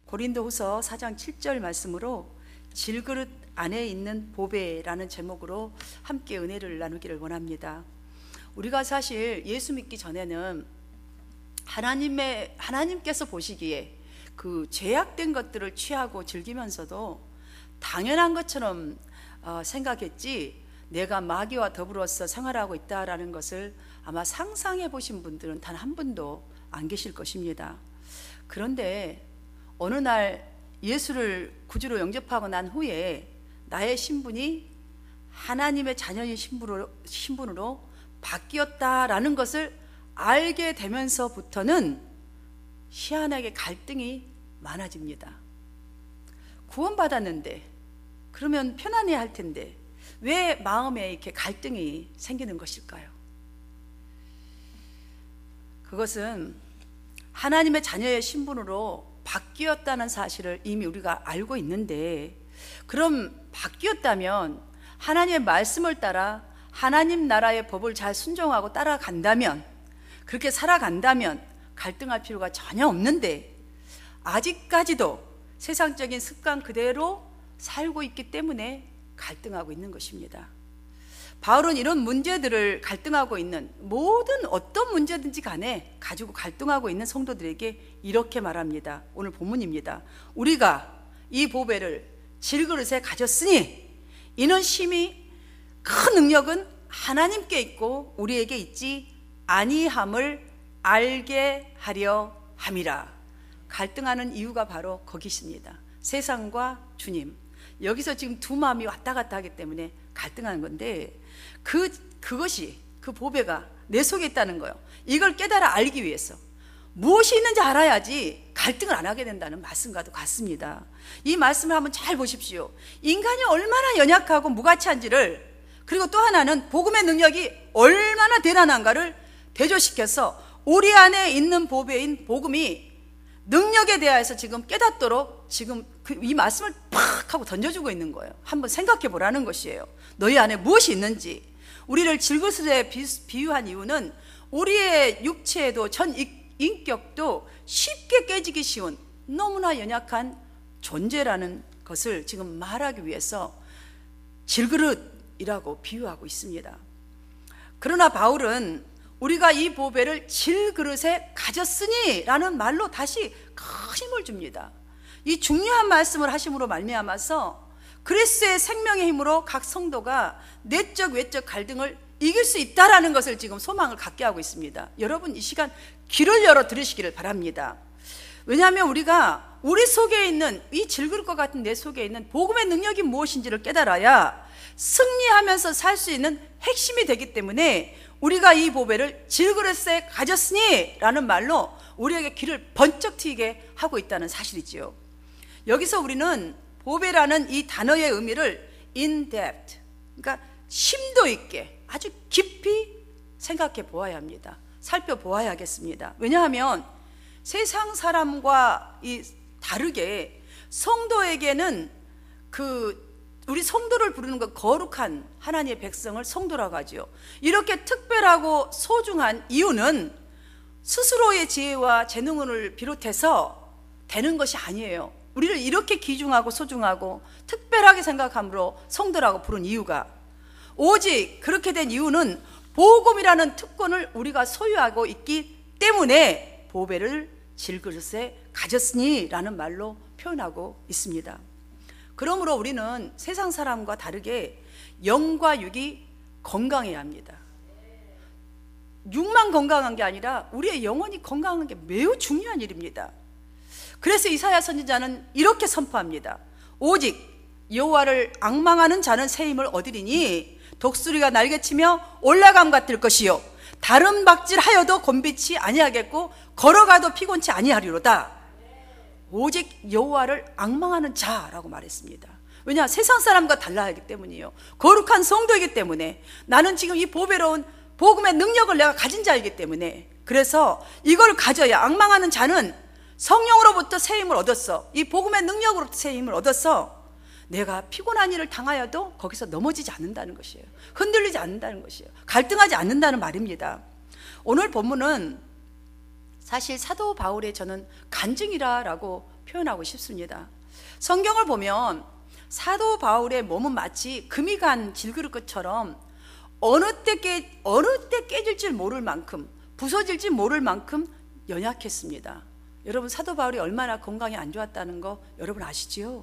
고린도후서 4장 7절 말씀으로 질그릇 안에 있는 보배라는 제목으로 함께 은혜를 나누기를 원합니다. 우리가 사실 예수 믿기 전에는 하나님께서 보시기에 그 죄악된 것들을 취하고 즐기면서도 당연한 것처럼 생각했지, 내가 마귀와 더불어서 생활하고 있다라는 것을 아마 상상해 보신 분들은 단 한 분도 안 계실 것입니다. 그런데 어느 날 예수를 구주로 영접하고 난 후에 나의 신분이 하나님의 자녀의 신분으로 바뀌었다라는 것을 알게 되면서부터는 희한하게 갈등이 많아집니다. 구원받았는데, 그러면 편안해야 할 텐데 왜 마음에 이렇게 갈등이 생기는 것일까요? 그것은 하나님의 자녀의 신분으로 바뀌었다는 사실을 이미 우리가 알고 있는데, 그럼 바뀌었다면 하나님의 말씀을 따라 하나님 나라의 법을 잘 순종하고 따라간다면, 그렇게 살아간다면 갈등할 필요가 전혀 없는데, 아직까지도 세상적인 습관 그대로 살고 있기 때문에 갈등하고 있는 것입니다. 바울은 이런 문제들을 갈등하고 있는, 모든 어떤 문제든지 간에 가지고 갈등하고 있는 성도들에게 이렇게 말합니다. 오늘 본문입니다. 우리가 이 보배를 질그릇에 가졌으니 이는 심히 큰 능력은 하나님께 있고 우리에게 있지 아니함을 알게 하려 함이라. 갈등하는 이유가 바로 거기 있습니다. 세상과 주님. 여기서 지금 두 마음이 왔다 갔다 하기 때문에 갈등하는 건데, 그것이, 그 보배가 내 속에 있다는 거예요. 이걸 깨달아 알기 위해서 무엇이 있는지 알아야지 갈등을 안 하게 된다는 말씀과도 같습니다. 이 말씀을 한번 잘 보십시오. 인간이 얼마나 연약하고 무가치한지를, 그리고 또 하나는 복음의 능력이 얼마나 대단한가를 대조시켜서 우리 안에 있는 보배인 복음이 능력에 대하여서 지금 깨닫도록 지금 이 말씀을 팍 하고 던져주고 있는 거예요. 한번 생각해 보라는 것이에요. 너희 안에 무엇이 있는지. 우리를 질그릇에 비유한 이유는 우리의 육체에도 전 인격도 쉽게 깨지기 쉬운 너무나 연약한 존재라는 것을 지금 말하기 위해서 질그릇이라고 비유하고 있습니다. 그러나 바울은 우리가 이 보배를 질그릇에 가졌으니 라는 말로 다시 큰 힘을 줍니다. 이 중요한 말씀을 하심으로 말미암아서 그리스도의 생명의 힘으로 각 성도가 내적 외적 갈등을 이길 수 있다라는 것을 지금 소망을 갖게 하고 있습니다. 여러분, 이 시간 귀를 열어 들으시기를 바랍니다. 왜냐하면 우리가 우리 속에 있는 이 질그릇과 같은 내 속에 있는 복음의 능력이 무엇인지를 깨달아야 승리하면서 살 수 있는 핵심이 되기 때문에 우리가 이 보배를 질그릇에 가졌으니 라는 말로 우리에게 귀를 번쩍 트이게 하고 있다는 사실이지요. 여기서 우리는 보배라는 이 단어의 의미를 in depth, 그러니까 심도 있게 아주 깊이 생각해 보아야 합니다. 살펴보아야 하겠습니다. 왜냐하면 세상 사람과 다르게 성도에게는 우리 성도를 부르는 것, 거룩한 하나님의 백성을 성도라고 하죠. 이렇게 특별하고 소중한 이유는 스스로의 지혜와 재능을 비롯해서 되는 것이 아니에요. 우리를 이렇게 귀중하고 소중하고 특별하게 생각함으로 성도라고 부른 이유가, 오직 그렇게 된 이유는 복음이라는 특권을 우리가 소유하고 있기 때문에 보배를 질그릇에 가졌으니 라는 말로 표현하고 있습니다. 그러므로 우리는 세상 사람과 다르게 영과 육이 건강해야 합니다. 육만 건강한 게 아니라 우리의 영혼이 건강한 게 매우 중요한 일입니다. 그래서 이사야 선지자는 이렇게 선포합니다. 오직 여호와를 앙망하는 자는 새 힘을 얻으리니 독수리가 날개치며 올라감 같을 것이요 다른 박질하여도 곤비치 아니하겠고 걸어가도 피곤치 아니하리로다. 오직 여호와를 앙망하는 자라고 말했습니다. 왜냐? 세상 사람과 달라야 하기 때문이에요. 거룩한 성도이기 때문에, 나는 지금 이 보배로운 복음의 능력을 내가 가진 자이기 때문에, 그래서 이걸 가져야, 앙망하는 자는 성령으로부터 새 힘을 얻었어. 이 복음의 능력으로부터 새 힘을 얻어서 내가 피곤한 일을 당하여도 거기서 넘어지지 않는다는 것이에요. 흔들리지 않는다는 것이에요. 갈등하지 않는다는 말입니다. 오늘 본문은 사실 사도 바울의 저는 간증이라고 표현하고 싶습니다. 성경을 보면 사도 바울의 몸은 마치 금이 간 질그릇것처럼 어느 때 깨질지 모를 만큼, 부서질지 모를 만큼 연약했습니다. 여러분, 사도 바울이 얼마나 건강이 안 좋았다는 거 여러분 아시지요?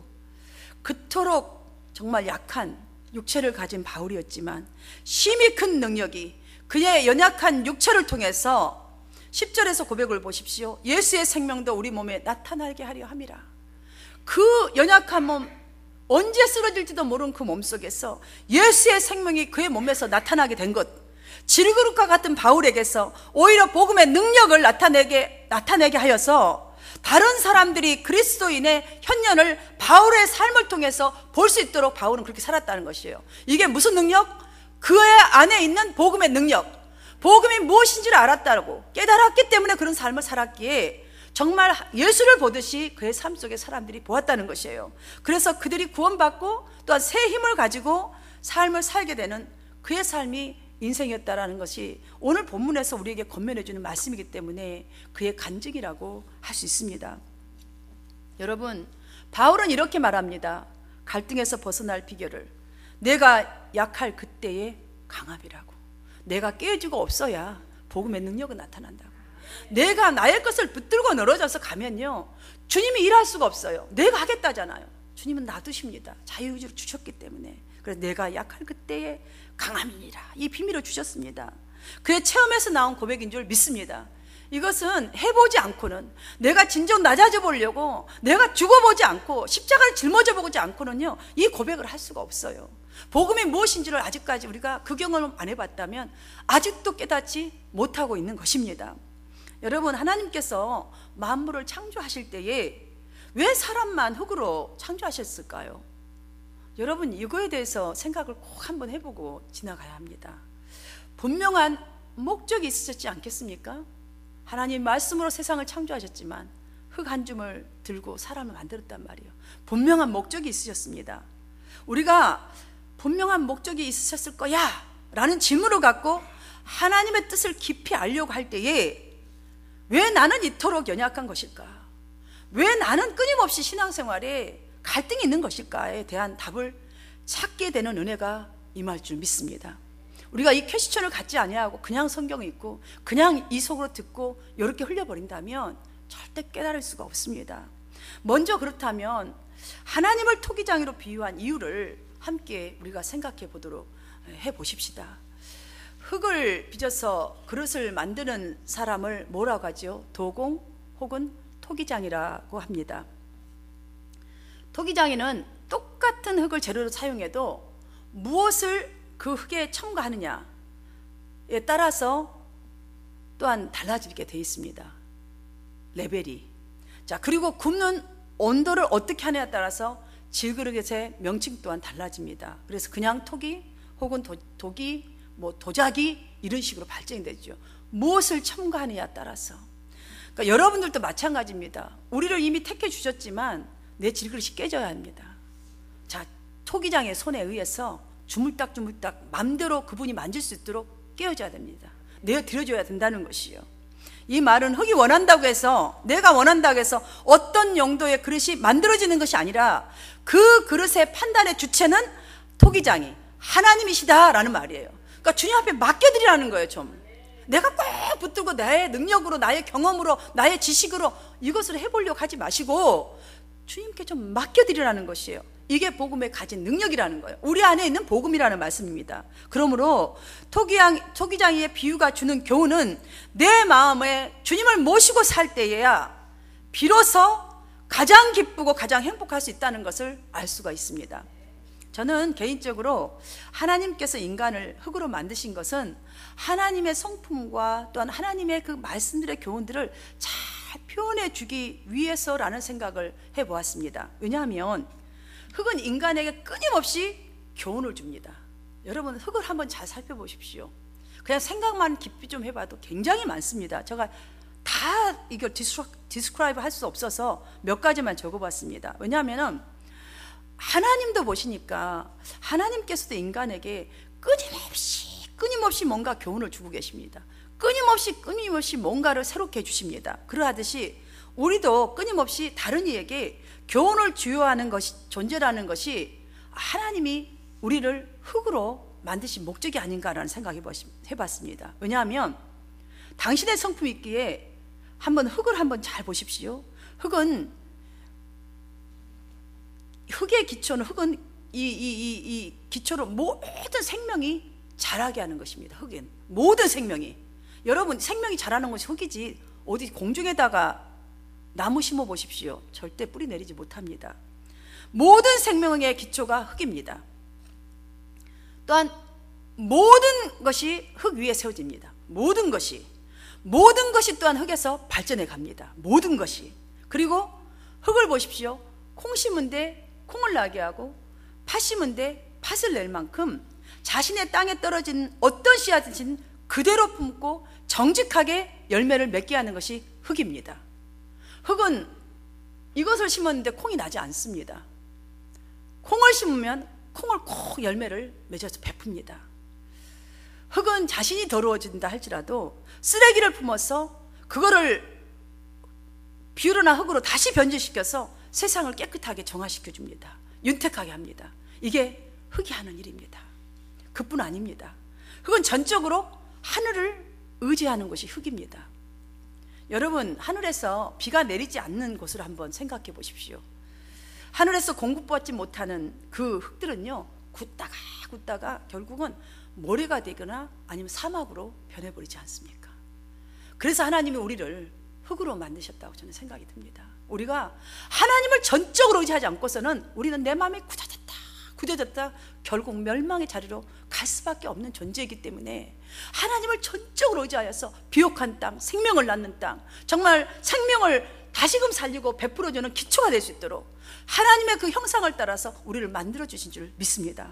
그토록 정말 약한 육체를 가진 바울이었지만 심히 큰 능력이 그의 연약한 육체를 통해서 10절에서 고백을 보십시오. 예수의 생명도 우리 몸에 나타나게 하려 함이라. 그 연약한 몸, 언제 쓰러질지도 모르는 그 몸속에서 예수의 생명이 그의 몸에서 나타나게 된 것, 질그릇과 같은 바울에게서 오히려 복음의 능력을 나타내게 하여서 다른 사람들이 그리스도인의 현년을 바울의 삶을 통해서 볼 수 있도록 바울은 그렇게 살았다는 것이에요. 이게 무슨 능력? 그의 안에 있는 복음의 능력, 복음이 무엇인지를 알았다고 깨달았기 때문에 그런 삶을 살았기에 정말 예수를 보듯이 그의 삶 속에 사람들이 보았다는 것이에요. 그래서 그들이 구원받고 또한 새 힘을 가지고 삶을 살게 되는 그의 삶이 인생이었다라는 것이 오늘 본문에서 우리에게 권면해 주는 말씀이기 때문에 그의 간증이라고 할 수 있습니다. 여러분, 바울은 이렇게 말합니다. 갈등에서 벗어날 비결을, 내가 약할 그때의 강함이라고. 내가 깨지고 없어야 복음의 능력은 나타난다고. 내가 나의 것을 붙들고 늘어져서 가면요, 주님이 일할 수가 없어요. 내가 하겠다잖아요. 주님은 놔두십니다. 자유의지를 주셨기 때문에. 그래서 내가 약할 그때의 강함이니라, 이 비밀을 주셨습니다. 그의 체험에서 나온 고백인 줄 믿습니다. 이것은 해보지 않고는, 내가 진정 낮아져 보려고 내가 죽어보지 않고 십자가를 짊어져 보지 않고는요, 이 고백을 할 수가 없어요. 복음이 무엇인지를 아직까지 우리가 그 경험을 안 해봤다면 아직도 깨닫지 못하고 있는 것입니다. 여러분, 하나님께서 만물을 창조하실 때에 왜 사람만 흙으로 창조하셨을까요? 여러분, 이거에 대해서 생각을 꼭 한번 해보고 지나가야 합니다. 분명한 목적이 있으셨지 않겠습니까? 하나님 말씀으로 세상을 창조하셨지만 흙 한 줌을 들고 사람을 만들었단 말이에요. 분명한 목적이 있으셨습니다. 우리가 분명한 목적이 있으셨을 거야 라는 질문을 갖고 하나님의 뜻을 깊이 알려고 할 때에 왜 나는 이토록 연약한 것일까? 왜 나는 끊임없이 신앙생활에 갈등이 있는 것일까에 대한 답을 찾게 되는 은혜가 임할 줄 믿습니다. 우리가 이 퀘스천을 갖지 아니하고 그냥 성경을 읽고 그냥 이 속으로 듣고 이렇게 흘려버린다면 절대 깨달을 수가 없습니다. 먼저 그렇다면 하나님을 토기장이로 비유한 이유를 함께 우리가 생각해 보도록 해보십시다. 흙을 빚어서 그릇을 만드는 사람을 뭐라고 하죠? 도공 혹은 토기장이라고 합니다. 토기장이는 똑같은 흙을 재료로 사용해도 무엇을 그 흙에 첨가하느냐에 따라서 또한 달라지게 되어 있습니다. 레벨이. 자, 그리고 굽는 온도를 어떻게 하느냐에 따라서 질그릇의 명칭 또한 달라집니다. 그래서 그냥 토기 혹은 도기, 도자기 이런 식으로 발전이 되죠. 무엇을 첨가하느냐에 따라서. 그러니까 여러분들도 마찬가지입니다. 우리를 이미 택해 주셨지만 내 질그릇이 깨져야 합니다. 자, 토기장의 손에 의해서 주물딱주물딱 맘대로 그분이 만질 수 있도록 깨어져야 됩니다. 내어드려줘야 된다는 것이요. 이 말은 흙이 원한다고 해서, 내가 원한다고 해서 어떤 용도의 그릇이 만들어지는 것이 아니라 그 그릇의 판단의 주체는 토기장이 하나님이시다라는 말이에요. 그러니까 주님 앞에 맡겨드리라는 거예요. 좀 내가 꼭 붙들고 나의 능력으로, 나의 경험으로, 나의 지식으로 이것을 해보려고 하지 마시고 주님께 좀 맡겨드리라는 것이에요. 이게 복음에 가진 능력이라는 거예요. 우리 안에 있는 복음이라는 말씀입니다. 그러므로 토기장이의 비유가 주는 교훈은 내 마음에 주님을 모시고 살 때에야 비로소 가장 기쁘고 가장 행복할 수 있다는 것을 알 수가 있습니다. 저는 개인적으로 하나님께서 인간을 흙으로 만드신 것은 하나님의 성품과 또한 하나님의 그 말씀들의 교훈들을 잘 표현해 주기 위해서라는 생각을 해보았습니다. 왜냐하면 흙은 인간에게 끊임없이 교훈을 줍니다. 여러분, 흙을 한번 잘 살펴보십시오. 그냥 생각만 깊이 좀 해봐도 굉장히 많습니다. 제가 다 이걸 디스크라이브 할 수 없어서 몇 가지만 적어봤습니다. 왜냐하면 하나님도 보시니까 하나님께서도 인간에게 끊임없이 뭔가 교훈을 주고 계십니다. 끊임없이 뭔가를 새롭게 해주십니다. 그러하듯이 우리도 끊임없이 다른 이에게 교훈을 주요하는 것이 존재라는 것이 하나님이 우리를 흙으로 만드신 목적이 아닌가라는 생각을 해봤습니다. 왜냐하면 당신의 성품이 있기에 한번 흙을 한번 잘 보십시오. 흙의 기초는 이 기초로 모든 생명이 자라게 하는 것입니다. 흙은 모든 생명이, 여러분 생명이 자라는 것이 흙이지 어디 공중에다가 나무 심어 보십시오. 절대 뿌리 내리지 못합니다. 모든 생명의 기초가 흙입니다. 또한 모든 것이 흙 위에 세워집니다. 모든 것이 또한 흙에서 발전해 갑니다. 모든 것이. 그리고 흙을 보십시오. 콩 심은데 콩을 나게 하고 팥 심은데 팥을 낼 만큼 자신의 땅에 떨어진 어떤 씨앗이든 그대로 품고 정직하게 열매를 맺게 하는 것이 흙입니다. 흙은 이것을 심었는데 콩이 나지 않습니다. 콩을 심으면 콩을 꼭 열매를 맺어서 베풉니다. 흙은 자신이 더러워진다 할지라도 쓰레기를 품어서 그거를 비우러나 흙으로 다시 변질시켜서 세상을 깨끗하게 정화시켜 줍니다. 윤택하게 합니다. 이게 흙이 하는 일입니다. 그뿐 아닙니다. 흙은 전적으로 하늘을 의지하는 것이 흙입니다. 여러분, 하늘에서 비가 내리지 않는 곳을 한번 생각해 보십시오. 하늘에서 공급받지 못하는 그 흙들은요, 굳다가 결국은 모래가 되거나 아니면 사막으로 변해버리지 않습니까? 그래서 하나님이 우리를 흙으로 만드셨다고 저는 생각이 듭니다. 우리가 하나님을 전적으로 의지하지 않고서는 우리는 내 마음에 굳어졌다 결국 멸망의 자리로 갈 수밖에 없는 존재이기 때문에 하나님을 전적으로 의지하여서 비옥한 땅, 생명을 낳는 땅, 정말 생명을 다시금 살리고 베풀어주는 기초가 될 수 있도록 하나님의 그 형상을 따라서 우리를 만들어주신 줄 믿습니다.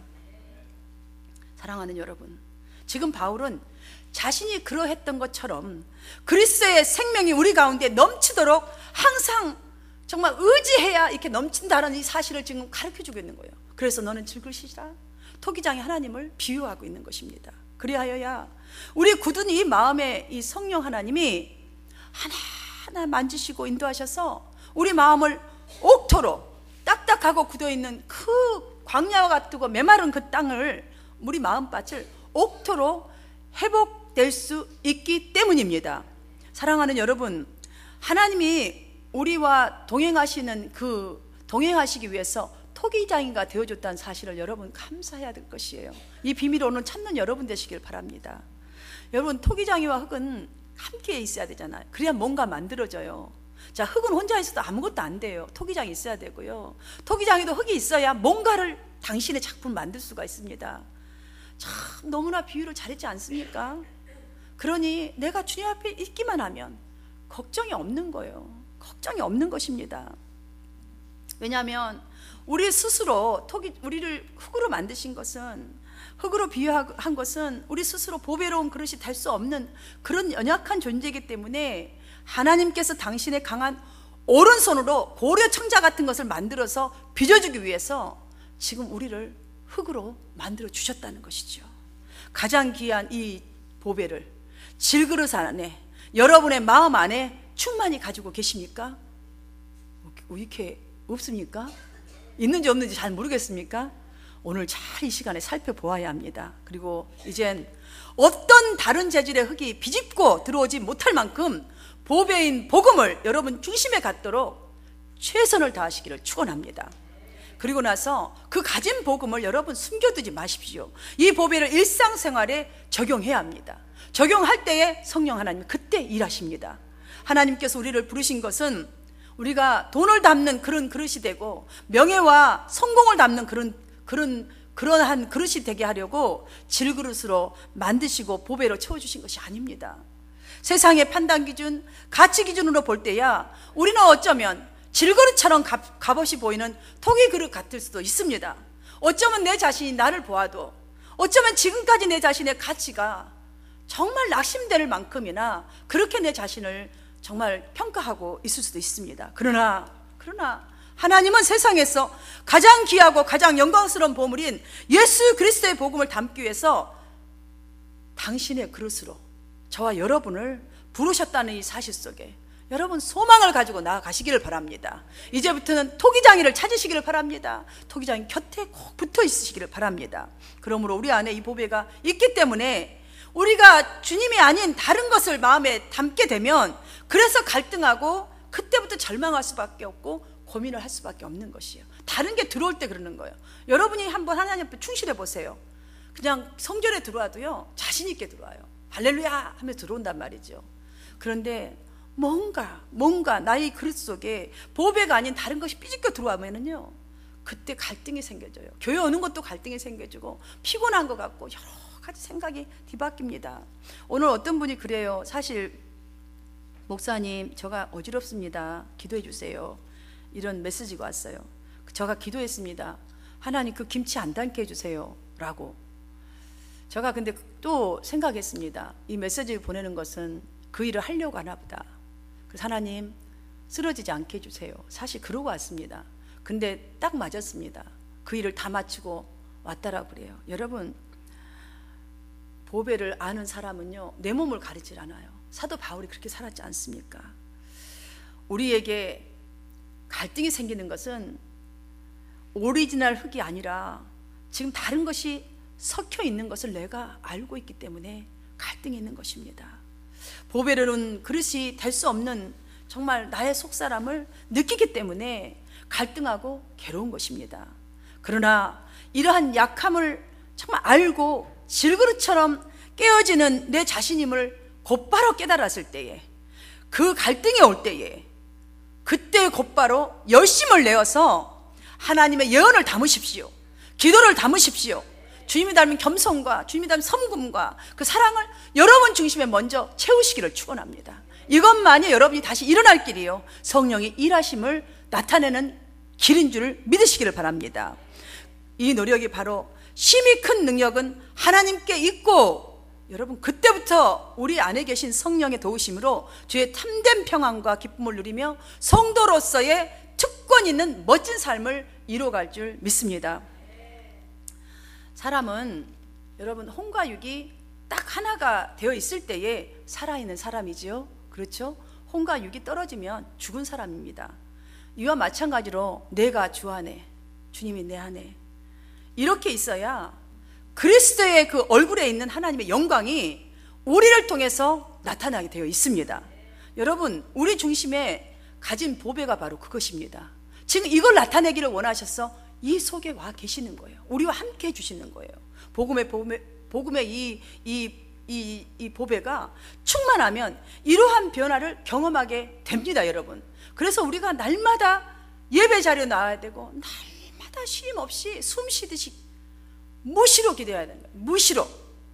사랑하는 여러분, 지금 바울은 자신이 그러했던 것처럼 그리스도의 생명이 우리 가운데 넘치도록 항상 정말 의지해야 이렇게 넘친다는 이 사실을 지금 가르쳐주고 있는 거예요. 그래서 너는 즐거시라, 토기장이 하나님을 비유하고 있는 것입니다. 그리하여야 우리 굳은 이 마음에 이 성령 하나님이 하나하나 만지시고 인도하셔서 우리 마음을 옥토로 딱딱하고 굳어있는 그 광야와 같고 메마른 그 땅을, 우리 마음밭을 옥토로 회복될 수 있기 때문입니다. 사랑하는 여러분, 하나님이 우리와 동행하시기 위해서 토기장이가 되어줬다는 사실을 여러분 감사해야 될 것이에요. 이 비밀을 오늘 찾는 여러분 되시길 바랍니다. 여러분, 토기장이와 흙은 함께 있어야 되잖아요. 그래야 뭔가 만들어져요. 자, 흙은 혼자 있어도 아무것도 안 돼요. 토기장이 있어야 되고요, 토기장에도 흙이 있어야 뭔가를 당신의 작품을 만들 수가 있습니다. 참 너무나 비유를 잘했지 않습니까? 그러니 내가 주님 앞에 있기만 하면 걱정이 없는 거예요. 걱정이 없는 것입니다. 왜냐하면 우리 스스로 우리를 흙으로 만드신 것은, 흙으로 비유한 것은 우리 스스로 보배로운 그릇이 될 수 없는 그런 연약한 존재이기 때문에 하나님께서 당신의 강한 오른손으로 고려 청자 같은 것을 만들어서 빚어주기 위해서 지금 우리를 흙으로 만들어 주셨다는 것이죠. 가장 귀한 이 보배를 질그릇 안에, 여러분의 마음 안에 충만히 가지고 계십니까? 이렇게 없습니까? 있는지 없는지 잘 모르겠습니까? 오늘 잘 이 시간에 살펴보아야 합니다. 그리고 이젠 어떤 다른 재질의 흙이 비집고 들어오지 못할 만큼 보배인 복음을 여러분 중심에 갖도록 최선을 다하시기를 축원합니다. 그리고 나서 그 가진 복음을 여러분 숨겨두지 마십시오. 이 보배를 일상생활에 적용해야 합니다. 적용할 때에 성령 하나님 그때 일하십니다. 하나님께서 우리를 부르신 것은 우리가 돈을 담는 그런 그릇이 되고 명예와 성공을 담는 그러한 그릇이 되게 하려고 질그릇으로 만드시고 보배로 채워주신 것이 아닙니다. 세상의 판단 기준, 가치 기준으로 볼 때야 우리는 어쩌면 질그릇처럼 값없이 보이는 토기 그릇 같을 수도 있습니다. 어쩌면 내 자신이 나를 보아도, 어쩌면 지금까지 내 자신의 가치가 정말 낙심될 만큼이나 그렇게 내 자신을 정말 평가하고 있을 수도 있습니다. 그러나 하나님은 세상에서 가장 귀하고 가장 영광스러운 보물인 예수 그리스도의 복음을 담기 위해서 당신의 그릇으로 저와 여러분을 부르셨다는 이 사실 속에 여러분 소망을 가지고 나아가시기를 바랍니다. 이제부터는 토기장이를 찾으시기를 바랍니다. 토기장이 곁에 꼭 붙어 있으시기를 바랍니다. 그러므로 우리 안에 이 보배가 있기 때문에 우리가 주님이 아닌 다른 것을 마음에 담게 되면 그래서 갈등하고 그때부터 절망할 수밖에 없고 고민을 할 수밖에 없는 것이에요. 다른 게 들어올 때 그러는 거예요. 여러분이 한번 하나님 앞에 충실해 보세요. 그냥 성전에 들어와도요 자신 있게 들어와요. 할렐루야 하면서 들어온단 말이죠. 그런데 뭔가 나의 그릇 속에 보배가 아닌 다른 것이 삐집겨 들어오면은요 그때 갈등이 생겨져요. 교회 오는 것도 갈등이 생겨지고 피곤한 것 같고 여러 가지 생각이 뒤바뀝니다. 오늘 어떤 분이 그래요. 사실 목사님 제가 어지럽습니다. 기도해 주세요. 이런 메시지가 왔어요. 제가 기도했습니다. 하나님 그 김치 안 담게 해주세요 라고. 제가 근데 또 생각했습니다. 이 메시지를 보내는 것은 그 일을 하려고 하나 보다. 그래서 하나님 쓰러지지 않게 해주세요. 사실 그러고 왔습니다. 근데 딱 맞았습니다. 그 일을 다 마치고 왔다라고 그래요. 여러분 보배를 아는 사람은요 내 몸을 가리질 않아요. 사도 바울이 그렇게 살았지 않습니까? 우리에게 갈등이 생기는 것은 오리지널 흙이 아니라 지금 다른 것이 섞여 있는 것을 내가 알고 있기 때문에 갈등이 있는 것입니다. 보배로는 그릇이 될 수 없는 정말 나의 속사람을 느끼기 때문에 갈등하고 괴로운 것입니다. 그러나 이러한 약함을 정말 알고 질그릇처럼 깨어지는 내 자신임을 곧바로 깨달았을 때에 그 갈등이 올 때에 그때 곧바로 열심을 내어서 하나님의 예언을 담으십시오. 기도를 담으십시오. 주님이 닮은 겸손과 주님이 닮은 섬김과 그 사랑을 여러분 중심에 먼저 채우시기를 축원합니다. 이것만이 여러분이 다시 일어날 길이요 성령의 일하심을 나타내는 길인 줄 믿으시기를 바랍니다. 이 노력이 바로 심히 큰 능력은 하나님께 있고 여러분 그때부터 우리 안에 계신 성령의 도우심으로 주의 참된 평안과 기쁨을 누리며 성도로서의 특권 있는 멋진 삶을 이루어갈 줄 믿습니다. 사람은 여러분 혼과 육이 딱 하나가 되어 있을 때에 살아있는 사람이지요. 그렇죠? 혼과 육이 떨어지면 죽은 사람입니다. 이와 마찬가지로 내가 주 안에 주님이 내 안에 이렇게 있어야 그리스도의 그 얼굴에 있는 하나님의 영광이 우리를 통해서 나타나게 되어 있습니다. 여러분 우리 중심에 가진 보배가 바로 그것입니다. 지금 이걸 나타내기를 원하셔서 이 속에 와 계시는 거예요. 우리와 함께 해주시는 거예요. 복음의 이 보배가 충만하면 이러한 변화를 경험하게 됩니다. 여러분 그래서 우리가 날마다 예배 자리에 나와야 되고 날마다 쉼 없이 숨 쉬듯이 무시로 기도해야 되는 거예요. 무시로.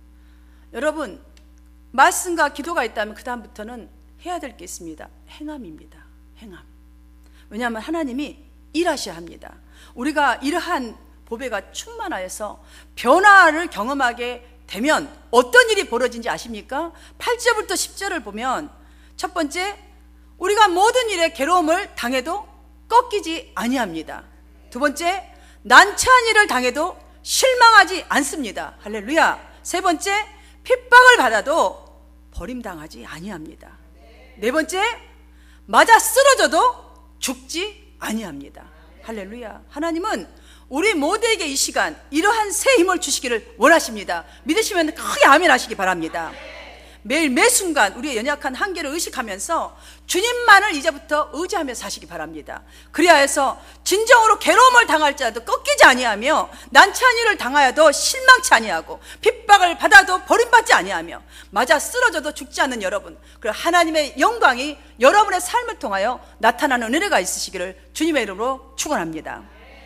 여러분 말씀과 기도가 있다면 그 다음부터는 해야 될 게 있습니다. 행함입니다. 행함. 왜냐하면 하나님이 일하셔야 합니다. 우리가 이러한 보배가 충만하여서 변화를 경험하게 되면 어떤 일이 벌어진지 아십니까? 8절부터 10절을 보면 첫 번째 우리가 모든 일에 괴로움을 당해도 꺾이지 아니합니다. 두 번째 난처한 일을 당해도 실망하지 않습니다. 할렐루야. 세 번째 핍박을 받아도 버림당하지 아니합니다. 네 번째 맞아 쓰러져도 죽지 아니합니다. 할렐루야. 하나님은 우리 모두에게 이 시간 이러한 새 힘을 주시기를 원하십니다. 믿으시면 크게 아멘 하시기 바랍니다. 매일 매 순간 우리의 연약한 한계를 의식하면서 주님만을 이제부터 의지하며 사시기 바랍니다. 그리하여 해서 진정으로 괴로움을 당할 자도 꺾이지 아니하며 난처한 일을 당하여도 실망치 아니하고 핍박을 받아도 버림받지 아니하며 맞아 쓰러져도 죽지 않는 여러분, 그리고 하나님의 영광이 여러분의 삶을 통하여 나타나는 은혜가 있으시기를 주님의 이름으로 축원합니다.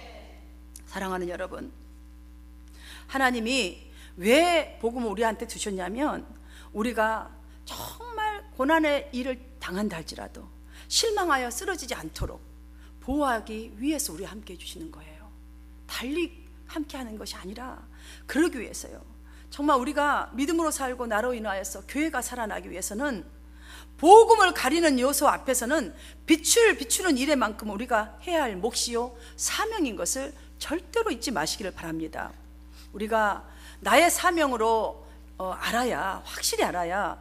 사랑하는 여러분, 하나님이 왜 복음을 우리한테 주셨냐면 우리가 정말 고난의 일을 당한다 할지라도 실망하여 쓰러지지 않도록 보호하기 위해서 우리와 함께 해주시는 거예요. 달리 함께 하는 것이 아니라 그러기 위해서요. 정말 우리가 믿음으로 살고 나로 인하여서 교회가 살아나기 위해서는 복음을 가리는 요소 앞에서는 비추는 일에만큼 우리가 해야 할 몫이요 사명인 것을 절대로 잊지 마시기를 바랍니다. 우리가 나의 사명으로 알아야, 확실히 알아야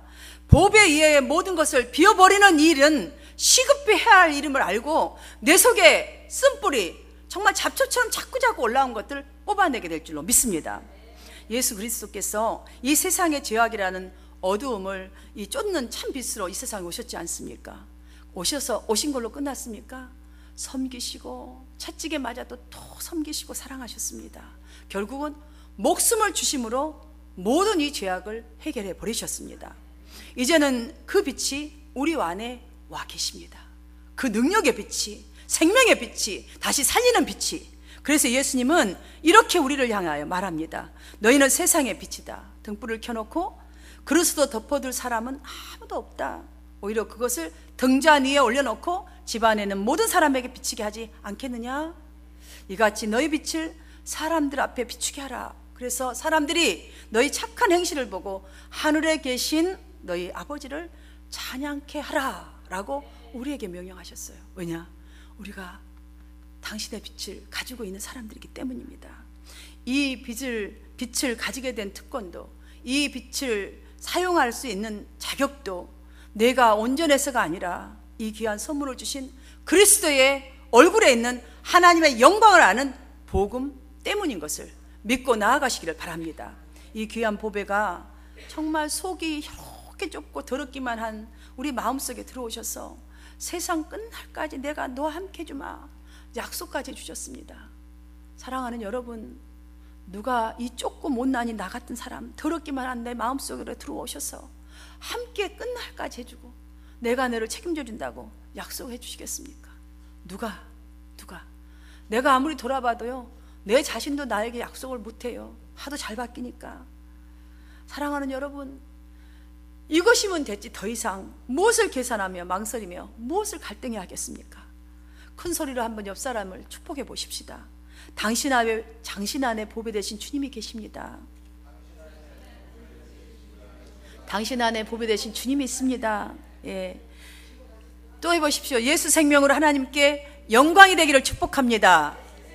보배 이외의 모든 것을 비워버리는 일은 시급히 해야 할 일임을 알고 내 속에 쓴뿌리, 정말 잡초처럼 자꾸자꾸 올라온 것들을 뽑아내게 될 줄로 믿습니다. 예수 그리스도께서 이 세상의 죄악이라는 어두움을 이 쫓는 참 빛으로 이 세상에 오셨지 않습니까? 오신 걸로 끝났습니까? 섬기시고 채찍에 맞아도 또 섬기시고 사랑하셨습니다. 결국은 목숨을 주심으로 모든 이 죄악을 해결해 버리셨습니다. 이제는 그 빛이 우리 안에 와 계십니다. 그 능력의 빛이, 생명의 빛이, 다시 살리는 빛이. 그래서 예수님은 이렇게 우리를 향하여 말합니다. 너희는 세상의 빛이다. 등불을 켜놓고 그릇으로 덮어둘 사람은 아무도 없다. 오히려 그것을 등잔 위에 올려놓고 집안에는 모든 사람에게 비치게 하지 않겠느냐? 이같이 너희 빛을 사람들 앞에 비추게 하라. 그래서 사람들이 너희 착한 행실을 보고 하늘에 계신 너희 아버지를 찬양케 하라 라고 우리에게 명령하셨어요. 왜냐? 우리가 당신의 빛을 가지고 있는 사람들이기 때문입니다. 이 빛을 가지게 된 특권도, 이 빛을 사용할 수 있는 자격도 내가 온전해서가 아니라 이 귀한 선물을 주신 그리스도의 얼굴에 있는 하나님의 영광을 아는 복음 때문인 것을 믿고 나아가시기를 바랍니다. 이 귀한 보배가 정말 속이 이렇게 좁고 더럽기만 한 우리 마음속에 들어오셔서 세상 끝날까지 내가 너와 함께 해주마 약속까지 해주셨습니다. 사랑하는 여러분, 누가 이 좁고 못난이 나 같은 사람, 더럽기만 한 내 마음속으로 들어오셔서 함께 끝날까지 해주고 내가 너를 책임져 준다고 약속해 주시겠습니까? 누가? 내가 아무리 돌아봐도요, 내 자신도 나에게 약속을 못해요. 하도 잘 바뀌니까. 사랑하는 여러분, 이것이면 됐지 더 이상 무엇을 계산하며 망설이며 무엇을 갈등해 하겠습니까? 큰 소리로 한번 옆 사람을 축복해 보십시다. 당신 안에 보배 되신 주님이 계십니다. 당신 안에 보배 되신 주님이 있습니다. 예. 또 해보십시오. 예수 생명으로 하나님께 영광이 되기를 축복합니다.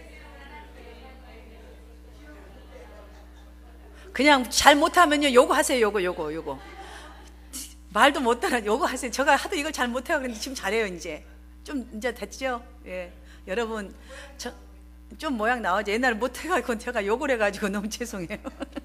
그냥 잘 못하면요, 요거 하세요. 요거 말도 못 따라 요거 하세요. 제가 하도 이걸 잘 못해요. 그런데 지금 잘해요. 이제 됐죠? 예. 여러분, 좀 모양 나오죠. 옛날에 못해가지고 제가 욕을 해가지고 너무 죄송해요.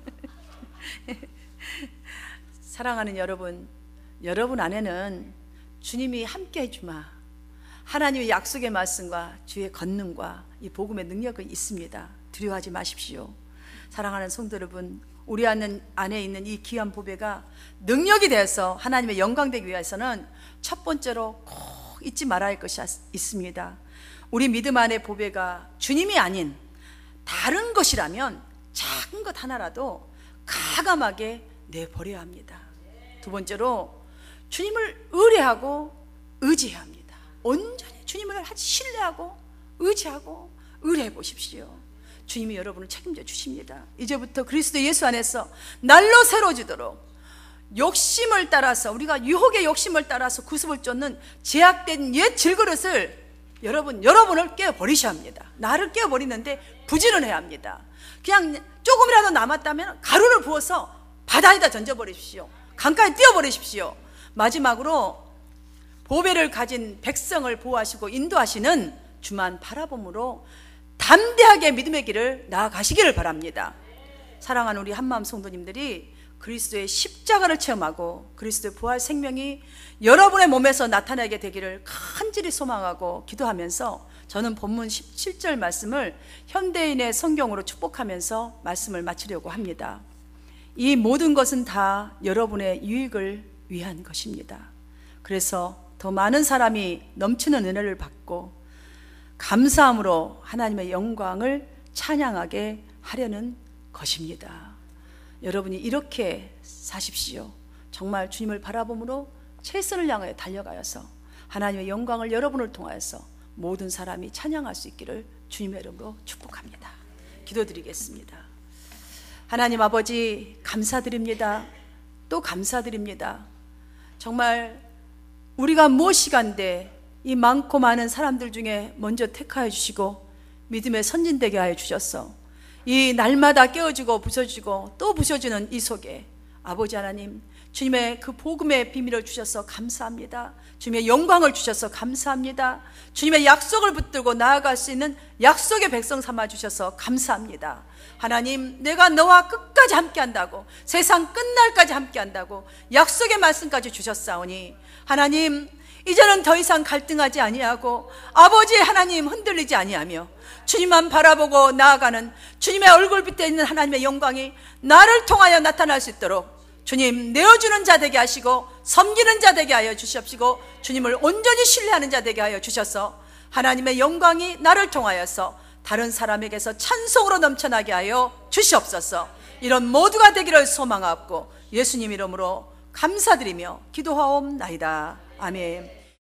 사랑하는 여러분, 여러분 안에는 주님이 함께 해주마, 하나님의 약속의 말씀과 주의 권능과 이 복음의 능력이 있습니다. 두려워하지 마십시오. 사랑하는 성도 여러분, 우리 안에 있는 이 귀한 보배가 능력이 되어서 하나님의 영광 되기 위해서는 첫 번째로 꼭 잊지 말아야 할 것이 있습니다. 우리 믿음 안의 보배가 주님이 아닌 다른 것이라면 작은 것 하나라도 가감하게 내버려야 합니다. 두 번째로 주님을 의뢰하고 의지해야 합니다. 온전히 주님을 신뢰하고 의지하고 의뢰해 보십시오. 주님이 여러분을 책임져 주십니다. 이제부터 그리스도 예수 안에서 날로 새로워지도록 욕심을 따라서, 우리가 유혹의 욕심을 따라서 구습을 쫓는 제약된 옛 질그릇을 여러분을 깨워버리셔야 합니다. 나를 깨워버리는데 부지런해야 합니다. 그냥 조금이라도 남았다면 가루를 부어서 바다에다 던져버리십시오. 강가에 띄워버리십시오. 마지막으로 보배를 가진 백성을 보호하시고 인도하시는 주만 바라봄으로 담대하게 믿음의 길을 나아가시기를 바랍니다. 사랑하는 우리 한마음 성도님들이 그리스도의 십자가를 체험하고 그리스도의 부활 생명이 여러분의 몸에서 나타나게 되기를 간절히 소망하고 기도하면서 저는 본문 17절 말씀을 현대인의 성경으로 축복하면서 말씀을 마치려고 합니다. 이 모든 것은 다 여러분의 유익을 위한 것입니다. 그래서 더 많은 사람이 넘치는 은혜를 받고 감사함으로 하나님의 영광을 찬양하게 하려는 것입니다. 여러분이 이렇게 사십시오. 정말 주님을 바라봄으로 최선을 향하여 달려가여서 하나님의 영광을 여러분을 통하여서 모든 사람이 찬양할 수 있기를 주님의 이름으로 축복합니다. 기도드리겠습니다. 하나님 아버지, 감사드립니다. 또 감사드립니다. 정말 우리가 무엇이간데 이 많고 많은 사람들 중에 먼저 택하여 주시고 믿음의 선진되게 하여 주셨어. 이 날마다 깨어지고 부서지고 또 부서지는 이 속에 아버지 하나님, 주님의 그 복음의 비밀을 주셔서 감사합니다. 주님의 영광을 주셔서 감사합니다. 주님의 약속을 붙들고 나아갈 수 있는 약속의 백성 삼아 주셔서 감사합니다. 하나님, 내가 너와 끝까지 함께한다고, 세상 끝날까지 함께한다고 약속의 말씀까지 주셨사오니 하나님, 이제는 더 이상 갈등하지 아니하고 아버지 하나님 흔들리지 아니하며 주님만 바라보고 나아가는 주님의 얼굴빛에 있는 하나님의 영광이 나를 통하여 나타날 수 있도록 주님 내어주는 자 되게 하시고 섬기는 자 되게 하여 주시옵시고 주님을 온전히 신뢰하는 자 되게 하여 주셔서 하나님의 영광이 나를 통하여서 다른 사람에게서 찬송으로 넘쳐나게 하여 주시옵소서. 이런 모두가 되기를 소망하옵고 예수님 이름으로 감사드리며 기도하옵나이다. 아멘.